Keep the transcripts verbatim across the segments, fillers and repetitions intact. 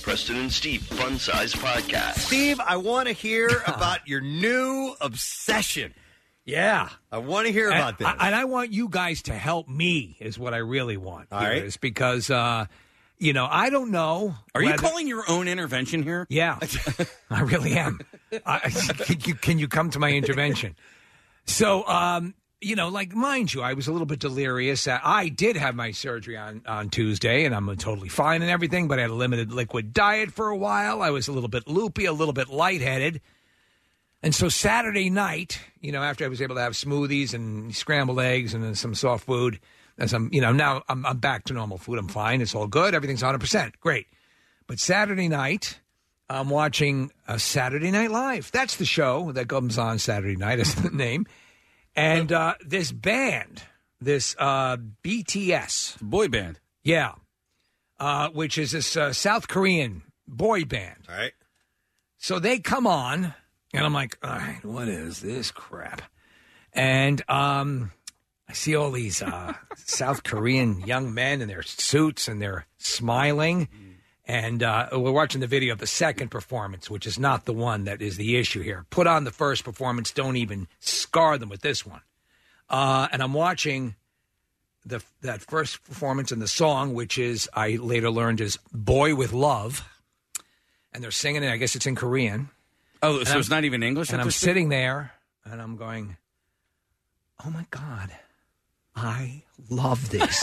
Preston and Steve Fun Size Podcast. Steve, I want to hear about your new obsession. Yeah. I want to hear and, about this. And I want you guys to help me is what I really want. All right. Is because, uh, you know, I don't know. Are whether... you calling your own intervention here? Yeah, I really am. I, can, you, can you come to my intervention? So, um, you know, like, mind you, I was a little bit delirious. I did have my surgery on, on Tuesday, and I'm totally fine and everything, but I had a limited liquid diet for a while. I was a little bit loopy, a little bit lightheaded. And so Saturday night, you know, after I was able to have smoothies and scrambled eggs and some soft food, as I'm, you know, now I'm, I'm back to normal food. I'm fine. It's all good. Everything's one hundred percent. Great. But Saturday night, I'm watching a Saturday Night Live. That's the show that comes on Saturday night, is the name. And uh, this band, this uh, B T S. Boy band. Yeah. Uh, which is this uh, South Korean boy band. All right. So they come on. And I'm like, all right, what is this crap? And um, I see all these uh, South Korean young men in their suits, and they're smiling. And uh, we're watching the video of the second performance, which is not the one that is the issue here. Put on the first performance. Don't even scar them with this one. Uh, and I'm watching the that first performance and the song, which is, I later learned, is Boy with Love. And they're singing it. I guess it's in Korean. Oh, so I'm, it's not even English? And I'm sitting there, and I'm going, oh, my God, I love this.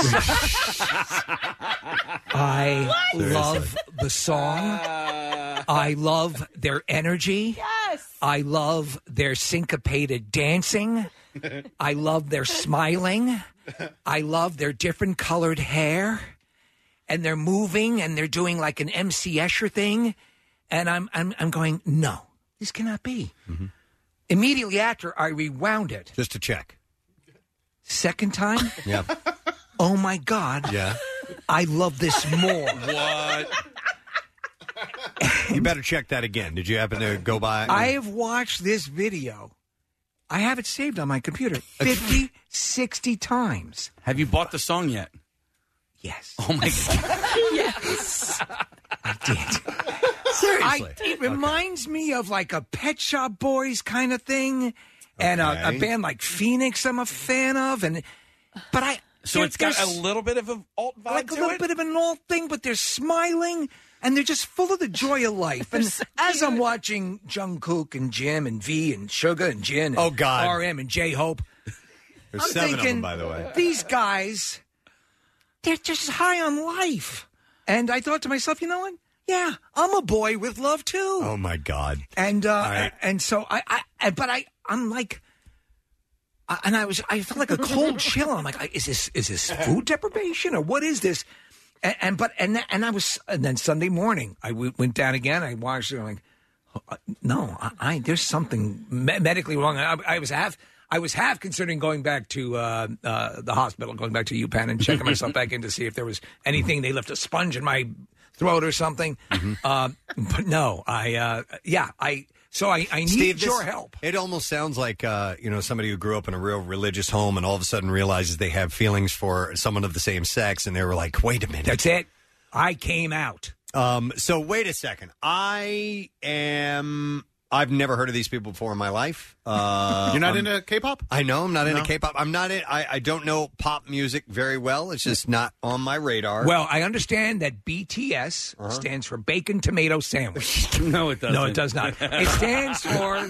I what? love the song. Uh... I love their energy. Yes. I love their syncopated dancing. I love their smiling. I love their different colored hair. And they're moving, and they're doing like an M C Escher thing. And I'm I'm I'm going, no. This cannot be. Mm-hmm. Immediately after, I rewound it. Just to check. Second time? Yeah. Oh, my God. Yeah. I love this more. What? You better check that again. Did you happen to go by? I have watched this video. I have it saved on my computer fifty, sixty times. Have you bought the song yet? Yes. Oh, my God. Yes. I did. Seriously? I, it reminds okay. me of like a Pet Shop Boys kind of thing, and okay. a, a band like Phoenix I'm a fan of, and but I so it's got a little bit of an alt vibe like to a little it? bit of an alt thing, but they're smiling and they're just full of the joy of life. And so as I'm watching Jungkook and Jim and V and Suga and Jin, and oh God, R M and J Hope, there's I'm seven thinking, of them, by the way. These guys, they're just high on life, and I thought to myself, you know what? Yeah, I'm a boy with love too. Oh my God! And uh, right. and so I, I, but I, I'm like, I, and I was, I felt like a cold chill. I'm like, is this, is this food deprivation or what is this? And, and but and and I was, and then Sunday morning I w- went down again. I watched it. I'm like, oh, no, I, I there's something me- medically wrong. I, I was half. I was half considering going back to uh, uh, the hospital, going back to UPenn and checking myself back in to see if there was anything. They left a sponge in my throat or something. Mm-hmm. Uh, but no, I, uh, yeah, I, so I, I need Steve, your this, help. It almost sounds like, uh, you know, somebody who grew up in a real religious home and all of a sudden realizes they have feelings for someone of the same sex. And they were like, wait a minute. That's it. I came out. Um, so wait a second. I am... I've never heard of these people before in my life. Uh, You're not I'm, into K-pop? I know I'm not no? into K-pop. I'm not in. I, I don't know pop music very well. It's just not on my radar. Well, I understand that B T S uh-huh. stands for Bacon Tomato Sandwich. No, it doesn't. No, it does not. It stands for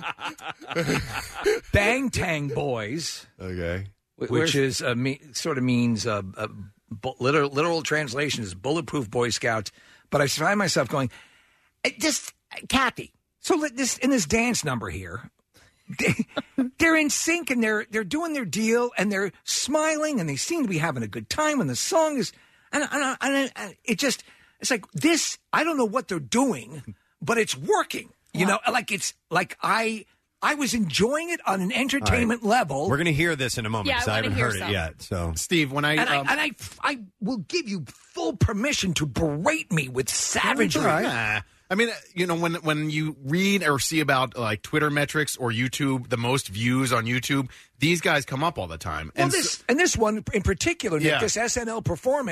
Bang Boys. Okay. Which Where's... is uh, me, sort of means uh, uh, bu- literal, literal translation is Bulletproof Boy Scouts. But I find myself going, just Kathy. So this in this dance number here, they, they're in sync and they're they're doing their deal and they're smiling and they seem to be having a good time and the song is and, and, and, and it just it's like this. I don't know what they're doing, but it's working. You wow. know, like it's like I I was enjoying it on an entertainment right. level. We're going to hear this in a moment because yeah, I, I haven't heard some. it yet. So, Steve, when I and, um, I and I I will give you full permission to berate me with savagery. Right. Nah. I mean, you know, when when you read or see about like Twitter metrics or YouTube, the most views on YouTube, these guys come up all the time. Well, and this so, and this one in particular, Nick, yeah. this S N L performance,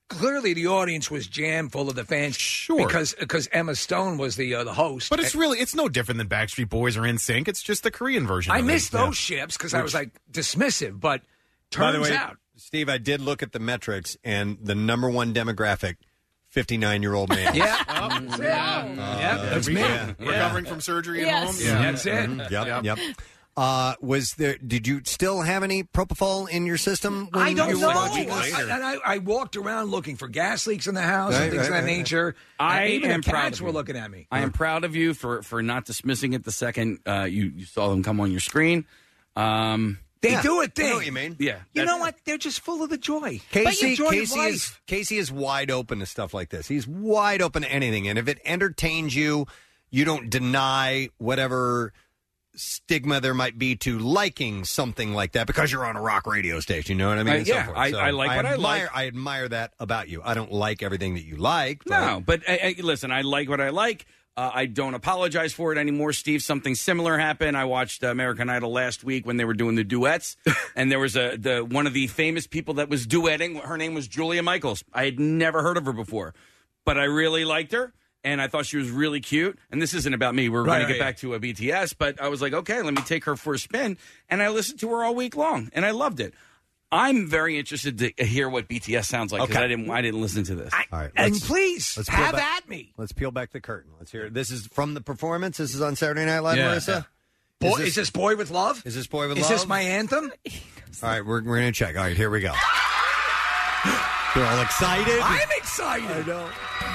clearly the audience was jammed full of the fans. Sure. Because because Emma Stone was the uh, the host. But it's really, it's no different than Backstreet Boys or N Sync. It's just the Korean version. I of missed it. those ships because I was like dismissive, but By the turns way, out. Steve, I did look at the metrics, and the number one demographic, fifty-nine-year-old man. Yeah. Oh, yeah. yeah. That's me. Yeah. Yeah. Recovering from surgery at Yes. home. Yeah, that's it. Mhm. Yep, yep. Uh, was there? Did you still have any propofol in your system? When I don't you know. were watching I, this? and I, I walked around looking for gas leaks in the house Right, and things right, of that right, right. nature. I and even am the proud cats of were you. looking at me. I am proud of you for, for not dismissing it the second uh, you, you saw them come on your screen. Um, They Yeah. do a I thing. know what you mean. yeah. You that- know what? They're just full of the joy. Casey, Enjoy Casey life. is Casey is wide open to stuff like this. He's wide open to anything, and if it entertains you, you don't deny whatever stigma there might be to liking something like that because you're on a rock radio station. You know what I mean? Uh, And so yeah, forth. I- So I like what I admire, like. I admire that about you. I don't like everything that you like. But No, but uh, uh, listen, I like what I like. Uh, I don't apologize for it anymore, Steve. Something similar happened. I watched uh, American Idol last week when they were doing the duets, and there was a the one of the famous people that was duetting. Her name was Julia Michaels. I had never heard of her before, but I really liked her, and I thought she was really cute. And this isn't about me. We're Right, going to right, get back to a B T S, but I was like, okay, let me take her for a spin, and I listened to her all week long, and I loved it. I'm very interested to hear what B T S sounds like because Okay. I didn't I didn't listen to this. All right, And let's- please, let's peel have back- at me. Let's peel back the curtain. Let's hear it. This is from the performance. This is on Saturday Night Live, Yeah, Marissa. yeah. Boy, Is is, this, this Boy with Love? is this Boy with Is Love? this my anthem? All right, we're, we're going to check. All right, here we go. They're all excited. I'm excited. I know.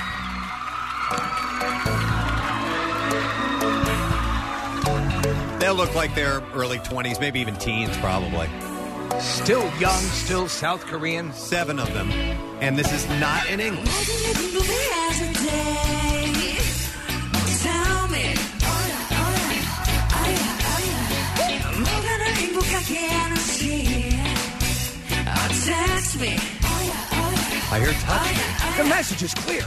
They'll look like they're early twenties, maybe even teens, probably. Still young, still South Korean. Seven of them. And this is not in English. I hear touch me. The message is clear.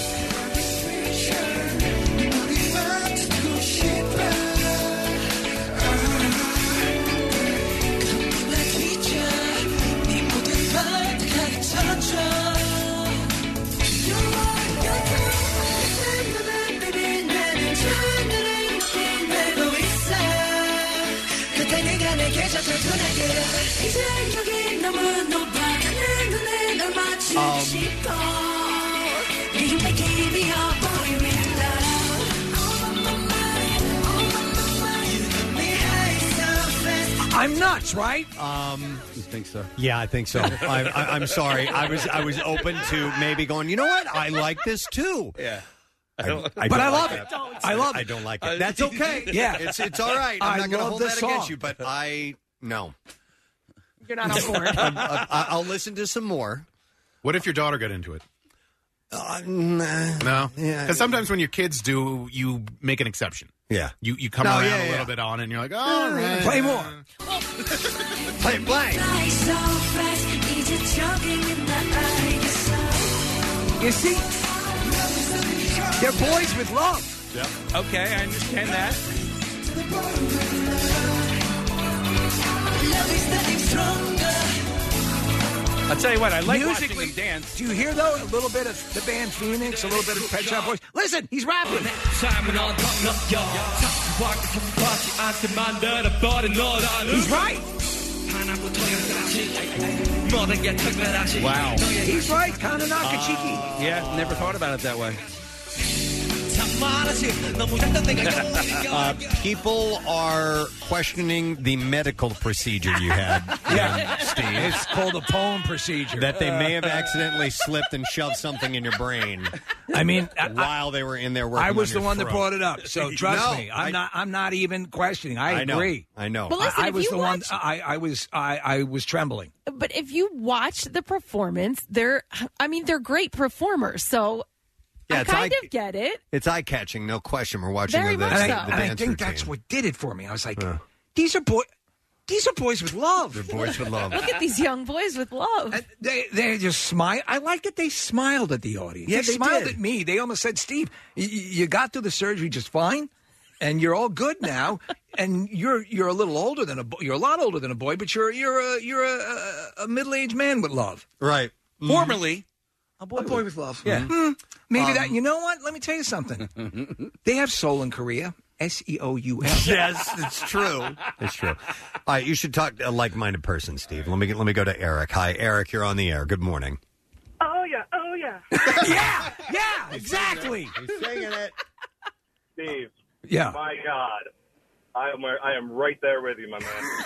I'm nuts, right? Um, You think so? yeah, I think so. I, I, I'm sorry. I was I was open to maybe going, you know what? I like this too. Yeah. I, I But don't I like love that. it. I love I it. don't like it. That's okay. Yeah. It's it's all right. I'm I not going to love hold the that against song. you, but I no. You're not on board. I, I'll listen to some more. What if your daughter got into it? Uh, nah. No, Yeah. because sometimes when your kids do, you make an exception. Yeah. You you come No, around yeah, a yeah. little bit on it, and you're like, oh, right. Play more. Play, play. You see, they're boys with love. Okay, I understand that. I'll tell you what, I like watching Musically, them dance. do you hear though a little bit of the band Phoenix, a little bit of Pet Shop Boys? Listen, he's rapping. He's right. Wow. He's right. Kind of Nakachiki. Yeah, never thought about it that way. Uh, people are questioning the medical procedure you had, Yeah. Steve. It's called a poem procedure. That they may have accidentally slipped and shoved something in your brain I mean, I, while they were in there working. I was on the your one that throat. brought it up. So trust No, me, I'm I- not. I'm not even questioning. I, I know. agree. I know. But listen, I, I if was you the watch, one. I, I was. I, I was trembling. but if you watch the performance, they're, I mean, they're great performers. So Yeah, I it's kind eye- of get it. It's eye catching, no question. We're watching Very the, the, much And so. I, the and I dance think routine. that's what did it for me. I was like, these are boy. These are boys with love. They're boys with love. Look at these young boys with love. And they they just smile. I like that they smiled at the audience. Yeah, they, they smiled did. at me. They almost said, "Steve, y- y- you got through the surgery just fine, and you're all good now. And you're you're a little older than a bo- you're a lot older than a boy, but you're you're a you're a, a, a middle aged man with love." Right. Formerly, A boy, a boy with love. Yeah. Hmm, maybe um, that. You know what? Let me tell you something. They have Seoul in Korea. S E O U L. Yes, it's true. It's true. All right, you should talk to a like-minded person, Steve. Let me get, let me go to Eric. Hi, Eric. You're on the air. Good morning. Oh yeah. Oh yeah. yeah. Yeah. Exactly. He's singing it. Steve. Yeah. My God. I am I am right there with you, my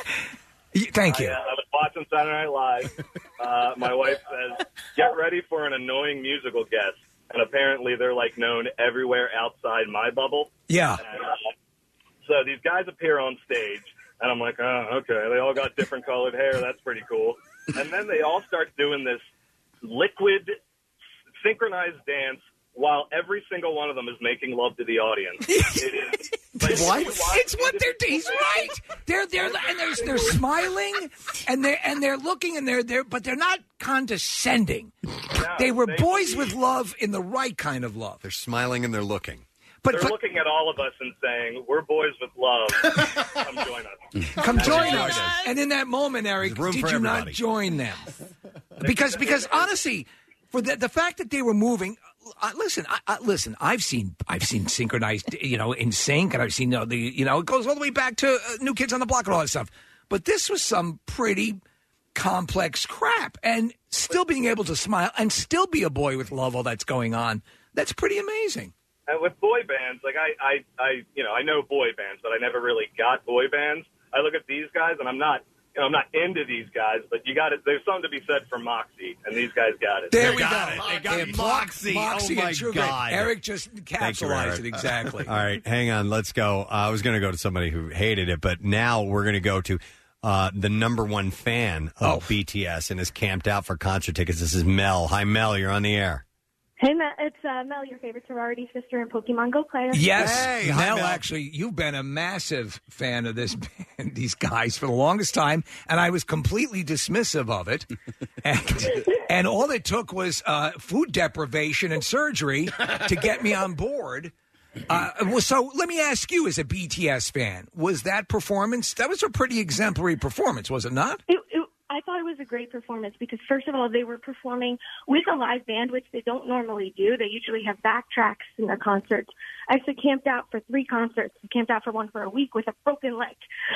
man. Thank you. I, uh, I was watching Saturday Night Live. Uh, my wife says, "Get ready for an annoying musical guest," and apparently they're like known everywhere outside my bubble. Yeah. And, uh, so these guys appear on stage, and I'm like, "Oh, okay." They all got different colored hair. That's pretty cool. And then they all start doing this liquid, synchronized dance. While every single one of them is making love to the audience. It is, like, what? It's what they're. He's right. They're they're and they're they're smiling and they're and they're looking and they're they're but they're not condescending. No, they were they, boys with love in the right kind of love. They're smiling and they're looking. But they're but, looking at all of us and saying, "We're boys with love. Come join us. Come join us." And in that moment, Eric, did you everybody. not join them? Because because honestly, for the the fact that they were moving. Uh, listen, I, I, listen. I've seen, I've seen synchronized, you know, in sync, and I've seen uh, the, you know, it goes all the way back to uh, New Kids on the Block and all that stuff. But this was some pretty complex crap, and still being able to smile and still be a boy with love. All that's going on. That's pretty amazing. And with boy bands, like I, I, I, you know, I know boy bands, but I never really got boy bands. I look at these guys, and I'm not. You know, I'm not into these guys, but you got it. There's something to be said for Moxie, and these guys got it. There we got go. It. They got it. Moxie. Moxie oh my and Sugar. God. Eric just capsulized it exactly. All right, hang on. Let's go. Uh, I was going to go to somebody who hated it, but now we're going to go to uh, the number one fan of oh. B T S and is camped out for concert tickets. This is Mel. Hi, Mel. You're on the air. Hey, Mel, it's uh, Mel, your favorite sorority sister and Pokemon Go player. Yes, hey, Mel, Mel. Actually, you've been a massive fan of this band, these guys, for the longest time, and I was completely dismissive of it. And, and all it took was uh, food deprivation and surgery to get me on board. Uh, well, so let me ask you, as a B T S fan, was that performance, that was a pretty exemplary performance, was it not? It, it, I thought it was a great performance because, first of all, they were performing with a live band, which they don't normally do. They usually have backtracks in their concerts. I actually camped out for three concerts. I camped out for one for a week with a broken leg.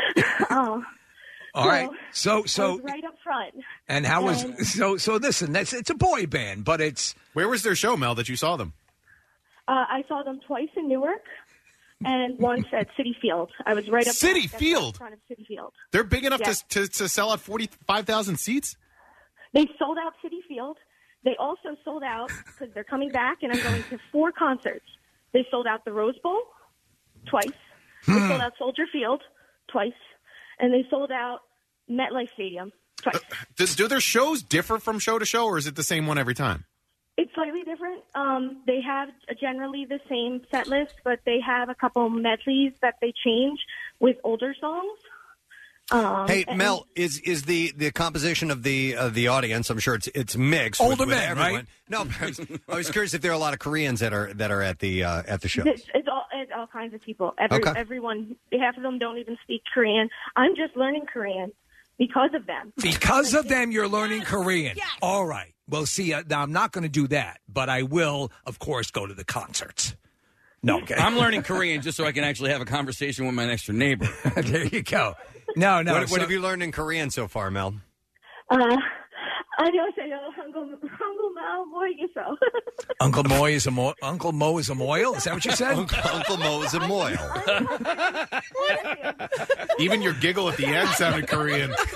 um, All so, right. So, so I was right up front. And how was and, so? So listen, that's it's a boy band, but it's where was their show, Mel, that you saw them? Uh, I saw them twice in Newark. And once at City Field. I was right up City front, Field? right in front of City Field. They're big enough yes. to, to to sell out forty-five thousand seats? They sold out City Field. They also sold out, because they're coming back, and I'm going to four concerts. They sold out the Rose Bowl twice. They Hmm. sold out Soldier Field twice. And they sold out MetLife Stadium twice. Uh, do, do their shows differ from show to show, or is it the same one every time? It's slightly different. Um, they have generally the same set list, but they have a couple medleys that they change with older songs. Um, hey, and, Mel, is is the, the composition of the uh, the audience? I'm sure it's it's mixed. Older with, with men, everyone. right? No, I was, I was curious if there are a lot of Koreans that are that are at the uh, at the shows. It's, it's all it's all kinds of people. Every, Okay. Everyone, half of them don't even speak Korean. I'm just learning Korean because of them. Because of them, you're learning Korean. Yes. All right. Well, see, uh, now I'm not going to do that, but I will, of course, go to the concerts. No, okay. I'm learning Korean just so I can actually have a conversation with my next door neighbor. There you go. No, no. What, so, what have you learned in Korean so far, Mel? Uh, 안녕하세요. 한국 한국말 모르겠어. Uncle Mo is a mo- Uncle Mo is a moil. Is that what you said? Uncle Mo is a moil. Even your giggle at the end sounded Korean. I,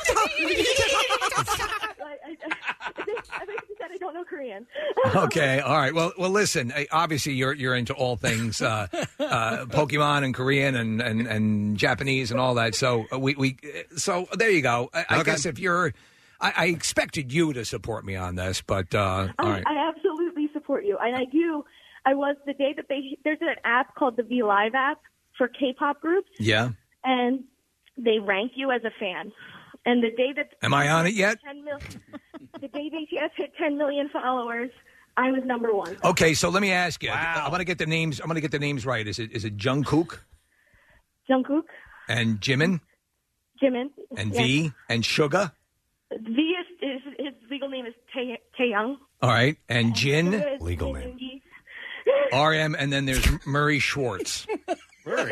I, I basically said I don't know Korean. Okay, all right. Well, well, listen. uh, Obviously, you're you're into all things uh, uh, Pokemon and Korean and, and, and Japanese and all that. So uh, we we so there you go. I, I Okay. guess if you're, I, I expected you to support me on this, but uh, all I, right. I absolutely support you, and I do. I was the day that they there's an app called the V Live app for K-pop groups, Yeah. and they rank you as a fan. And the day that Am I on it yet? ten mil, the day B T S hit ten million followers, I was number one. Okay, so let me ask you. I'm going to get the names. I'm going to get the names right. Is it is it Jungkook Jungkook, and Jimin Jimin, and yes. V and Suga? V is, is his legal name is Tae Taeyang. All right. And Jin, legal name. R M, and then there's Murray Schwartz. Murray?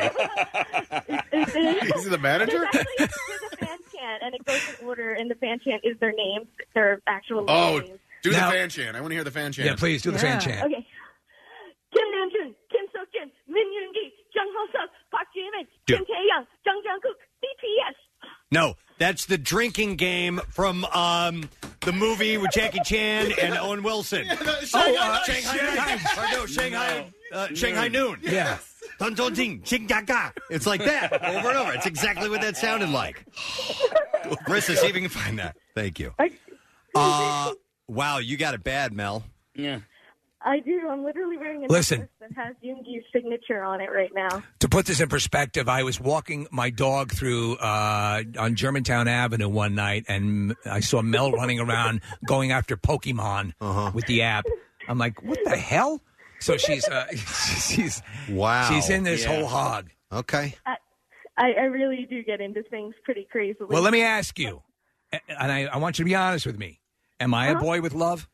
Is he the manager? There's, actually, there's a fan chant, and it goes in order, and the fan chant is their names, their actual Oh, names. do Now- the fan chant. I want to hear the fan chant. Yeah, please do the fan chant. Okay. Kim Namjoon, Kim Seok-jin, Min Yoon-gi, Jung Ho-suk, Park Ji-min, Dude. Kim Tae-young, Jung Jung-kook, B T S. No, that's the drinking game from um, the movie with Jackie Chan and Owen Wilson. Yeah, the- oh, uh, Shanghai- Shanghai Noon. Or no, Shanghai, uh, Shanghai Noon. Yeah. Dun dun ding, ching ga ga. It's like that over and over. It's exactly what that sounded like. Marissa, see if you can find that. Thank you. Uh, wow, you got it bad, Mel. Yeah. I do. I'm literally wearing a Listen. necklace that has Yoongi's signature on it right now. To put this in perspective, I was walking my dog through uh, on Germantown Avenue one night, and I saw Mel running around going after Pokemon Uh-huh. with the app. I'm like, what the hell? So she's uh, she's Wow. she's in this Yeah. whole hog. Okay. I, I, I really do get into things pretty crazily. Well, let me ask you, and I, I want you to be honest with me. Am I a Uh-huh. boy with love?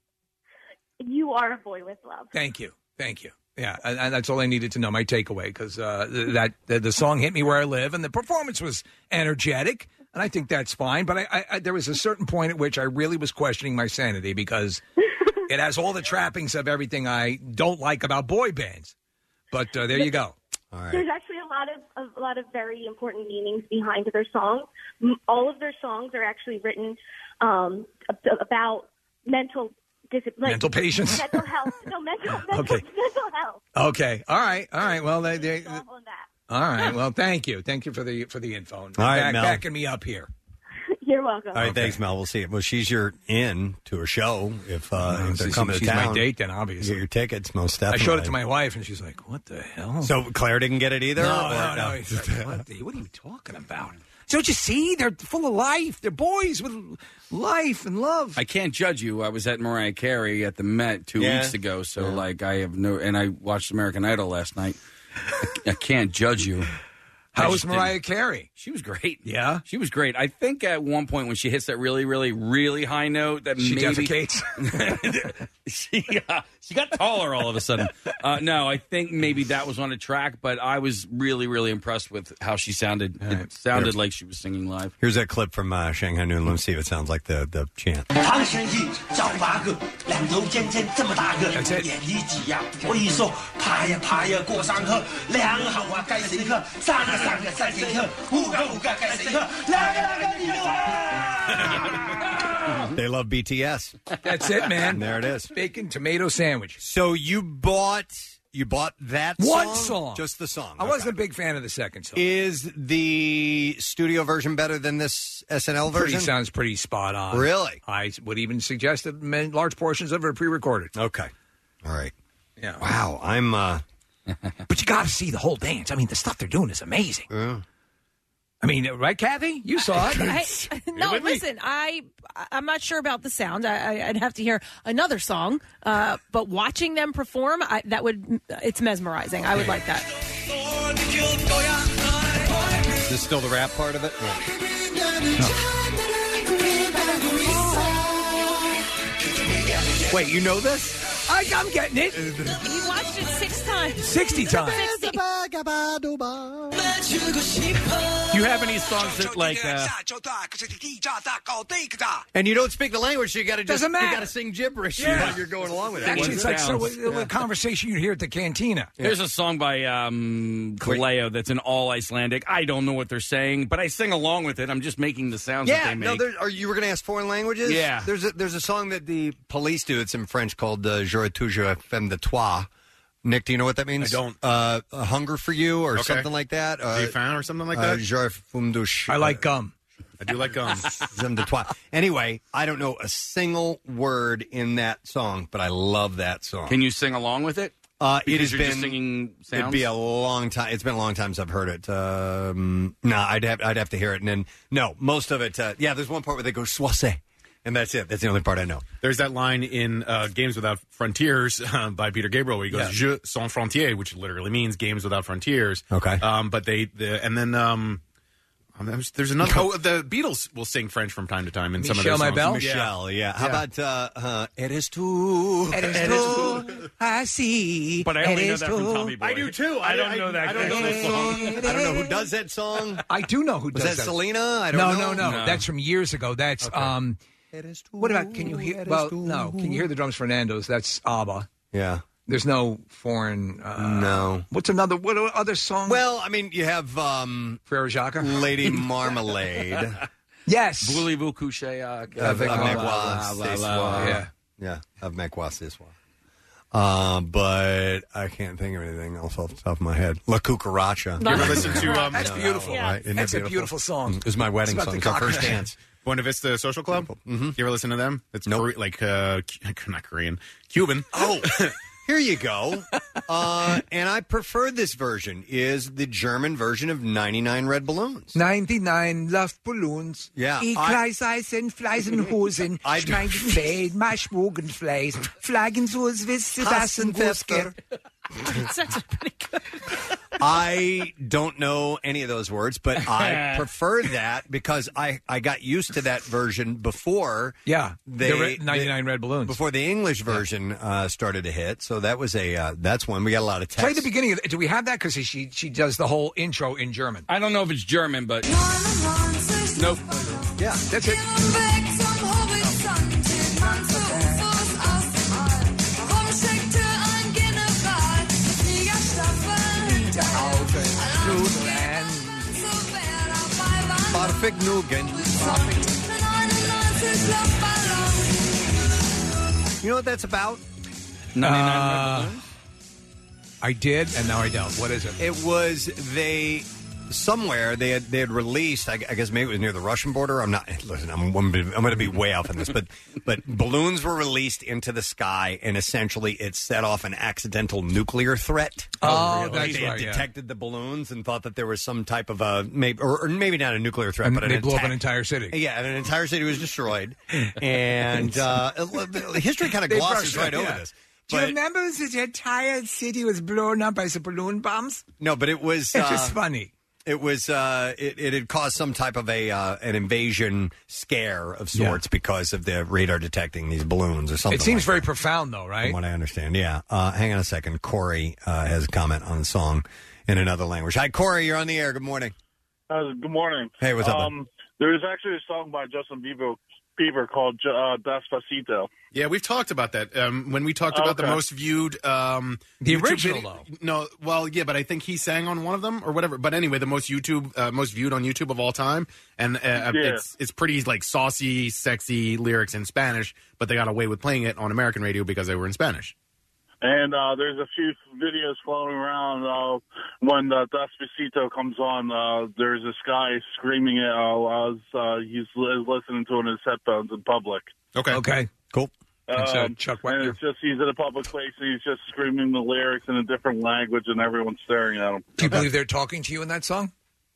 You are a boy with love. Thank you. Thank you. Yeah, and, and that's all I needed to know, my takeaway, because uh, th- that the, the song hit me where I live, and the performance was energetic, and I think that's fine. But I, I, I, there was a certain point at which I really was questioning my sanity, because it has all the trappings of everything I don't like about boy bands. But uh, there you go. All right. There's actually a lot of a lot of very important meanings behind their songs. M- All of their songs are actually written um, ab- about mental discipline, Mental patients? mental health. No, mental mental, Okay. mental health. Okay. All right. All right. Well, they, they, Off on that. all right. Well, thank you. Thank you for the for the info. All right, Back, Mel. backing me up here. You're welcome. All right, thanks, Mel. We'll see it. Well, she's your in to her show if, uh, Oh, if they're she's- coming to she's town. my date then, obviously. You get your tickets, most I definitely. showed it to my wife, and she's like, "What the hell?" So Claire didn't get it either? No, or- no, no. He's like, what, the- what are you talking about? So don't you see? They're full of life. They're boys with life and love. I can't judge you. I was at Mariah Carey at the Met two Yeah. weeks ago, so like I have no. And I watched American Idol last night. I, I can't judge you. I How was just Mariah didn't- Carey? She was great. Yeah? She was great. I think at one point when she hits that really, really, really high note, that She maybe defecates. she uh, she got taller all of a sudden. Uh, no, I think maybe that was on a track, but I was really, really impressed with how she sounded. It sounded like she was singing live. Here's that clip from uh, Shanghai Noon. Let me see if it sounds like the, the chant. 唐玄义找八个，两头尖尖这么大个，眼里挤呀，我一说爬呀爬呀过山河，两好啊该谁克，三个三个三谁克，五个五个该谁克，两个两个你就啊！ They love B T S. That's it, man. There it is. Bacon tomato sandwich. So you bought you bought that One song? song. Just the song. I Okay. wasn't a big fan of the second song. Is the studio version better than this S N L Pretty version? sounds pretty spot on. Really? I would even suggest that men- large portions of it are pre-recorded. Okay. All right. Yeah. Wow. I'm. uh But you got to see the whole dance. I mean, the stuff they're doing is amazing. Yeah. I mean, right, Kathy? You saw it. I, no, with me? listen, I I'm not sure about the sound. I, I, I'd have to hear another song. Uh, but watching them perform, I, that would it's mesmerizing. I would like that. Is this still the rap part of it? Wait, you know this? I, I'm getting it. He watched it six times. sixty times. sixty. Do you have any songs that like? Uh, And you don't speak the language, so you got to just Doesn't matter. you got to sing gibberish. Yeah. You know, you're going along with it. Actually, it's like so, sounds. a, a conversation you hear at the cantina. There's a song by um, Kaleo that's in all Icelandic. I don't know what they're saying, but I sing along with it. I'm just making the sounds that Yeah, they make. no, there, are you were going to ask foreign languages? Yeah. There's a, there's a song that the Police do. It's in French called uh, J'aurais toujours femme de toi. Nick, do you know what that means? I don't. Uh, a hunger for you or Okay. something like that? Uh, Des fins or something like uh, that? J'aurais femme de ch- I like gum. I do like gum. femme de toi. Anyway, I don't know a single word in that song, but I love that song. Can you sing along with it? Uh, it Because has you're been just singing sounds? It'd be a long time. It's been a long time since I've heard it. Um, no, I'd have I'd have to hear it, and then no, most of it. Uh, yeah, there's one part where they go soissé, and that's it. That's the only part I know. There's that line in uh, Games Without Frontiers uh, by Peter Gabriel where he goes Yeah. "Jeux sans frontières," which literally means Games Without Frontiers. Okay. Um, but they, the, and then um, Um, there's, there's another. Oh, the Beatles will sing French from time to time in some of their Michelle, songs. my belle? Michelle, yeah. How Yeah. about uh, uh, Eres tú? Eres tú, I see. But I only know Eres that from tú. Tommy Boy. I do too. I don't know that. I don't know that song. I don't know who does that song. I do know who Was does that Selena? I don't no, know. no, no, No. That's from years ago. That's um. Eres tú, What about? Can you hear? eres Well, tú. no. Can you hear the drums, Fernando's? That's ABBA. Yeah. There's no foreign. Uh, No. What's another? What other song? Well, I mean, you have um, Frere Jacques. Lady Marmalade. Yes. Voulez-vous coucher avec Avec blah, moi, blah, ce blah, blah, soir. yeah. Yeah, avec moi ce soir. Uh, but I can't think of anything else off the top of my head. La Cucaracha. You ever listen to um, That's beautiful. Yeah. Right? Isn't That's that a beautiful song. It was my wedding It's about song. the It's our first cockroach. dance. Buena Vista Social Club? Mm-hmm. You ever listen to them? It's Nope. Kore- like uh, Cu- not Korean, Cuban. Oh, here you go. Uh, and I prefer this version. Is the German version of ninety-nine Red Balloons. ninety-nine Luftballons. Yeah, Ich I- Kleiseisen, Fleisenhosen, I do- Schmeigenfeld, Marschwogenfleiß, Flaggensus, Wisse, Dassenwursker. It's actually pretty good. I don't know any of those words, but I prefer that because I, I got used to that version before. Yeah, they, the re- ninety-nine they- Red Balloons. Before the English version uh, started to hit. So that was a uh, that's one we got a lot of text. Play the beginning of it. Do we have that? Because she she does the whole intro in German. I don't know if it's German, but nope. Yeah, that's it. Perfect Nugen. You know what that's about? ninety-nine Uh, Red Balloons? I did, and now I don't. What is it? It was they somewhere they had they had released. I, I guess maybe it was near the Russian border. I'm not. Listen, I'm, I'm going to be way off on this, but but balloons were released into the sky, and essentially it set off an accidental nuclear threat. Oh, Like that's they had right, yeah. detected the balloons and thought that there was some type of a maybe or, or maybe not a nuclear threat, And but an they blew up attack. an entire city. Yeah, and an entire city was destroyed, and uh, history kind of They glosses brushed right it, over yeah. this. Do you But- remember that the entire city was blown up by the balloon bombs? No, but it was. It's just uh, funny. It was. Uh, it, it had caused some type of a uh, an invasion scare of sorts because of the radar detecting these balloons or something. It seems like very that, profound, though, right? from what I understand. Yeah. Uh, hang on a second. Corey uh, has a comment on the song in another language. Hi, Corey. You're on the air. Good morning. Uh, good morning. Hey, what's up, bud? Um, there is actually a song by Justin Bieber, Bieber called uh, Despacito. Yeah, we've talked about that. Um, when we talked about the Okay. most viewed, um, The YouTube original, video- though. No, well, yeah, but I think he sang on one of them or whatever. But anyway, the most YouTube, uh, most viewed on YouTube of all time, and uh, Yeah. it's it's pretty like saucy, sexy lyrics in Spanish. But they got away with playing it on American radio because they were in Spanish. And uh, there's a few videos floating around uh, when uh, Despacito comes on. Uh, there's this guy screaming it uh, as uh, he's li- listening to it in his headphones in public. Okay. Okay. Cool. That's, uh, Um, Chuck and Wagner. it's just he's in a public place and he's just screaming the lyrics in a different language and everyone's staring at him. Do you believe they're talking to you in that song?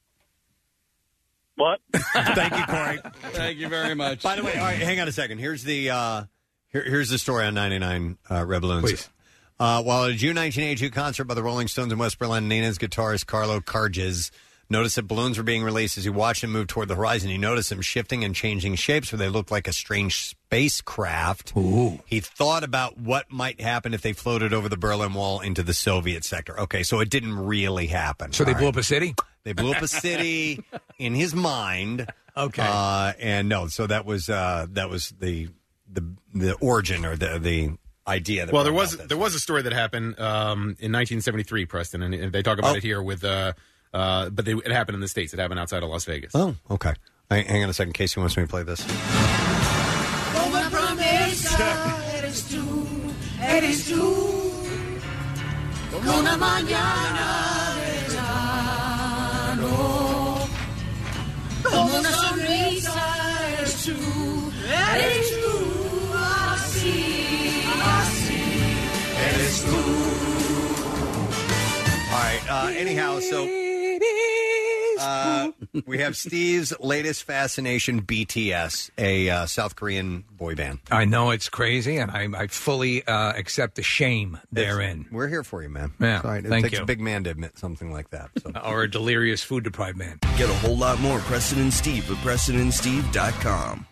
What? Thank you, Corey. Thank you very much. By the way, all right, hang on a second. Here's the uh, here, here's the story on ninety-nine uh, Red Balloons. Please. Uh, while at a June nineteen eighty-two concert by the Rolling Stones in West Berlin, Nina's guitarist Carlo Carges noticed that balloons were being released. As he watched them move toward the horizon, he noticed them shifting and changing shapes where they looked like a strange spacecraft. Ooh. He thought about what might happen if they floated over the Berlin Wall into the Soviet sector. Okay, so it didn't really happen. So they All blew right. up a city? They blew up a city in his mind. Okay. Uh, and no, so that was uh, that was the the the origin or the the idea. That Well, there brought was about there was a story that happened um, in nineteen seventy-three, Preston, and they talk about Oh. it here with. Uh, uh, but they, it happened in the States. It happened outside of Las Vegas. Oh, okay. Hang, hang on a second. Casey wants me to play this. Como promesa eres tú, eres tú, como una mañana verano, como una sonrisa eres tú, eres tú, así, así, eres tú. All right. Uh, anyhow, so uh, know? We have Steve's latest fascination, B T S, a uh, South Korean boy band. I know it's crazy, and I, I fully uh, accept the shame therein. We're here for you, man. Yeah, Sorry, it thank takes you. a big man to admit something like that. So. Or a delirious food-deprived man. Get a whole lot more Preston and Steve at Preston and Steve dot com.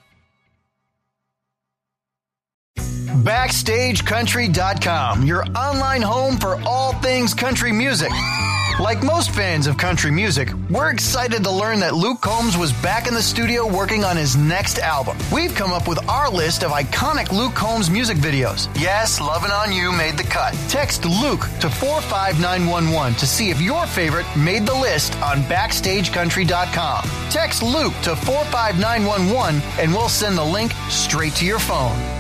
Backstage Country dot com, your online home for all things country music. Like most fans of country music, we're excited to learn that Luke Combs was back in the studio working on his next album. We've come up with our list of iconic Luke Combs music videos. Yes, Lovin' On You made the cut. Text Luke to four five nine one one to see if your favorite made the list on Backstage Country dot com. Text Luke to four five nine one one and we'll send the link straight to your phone.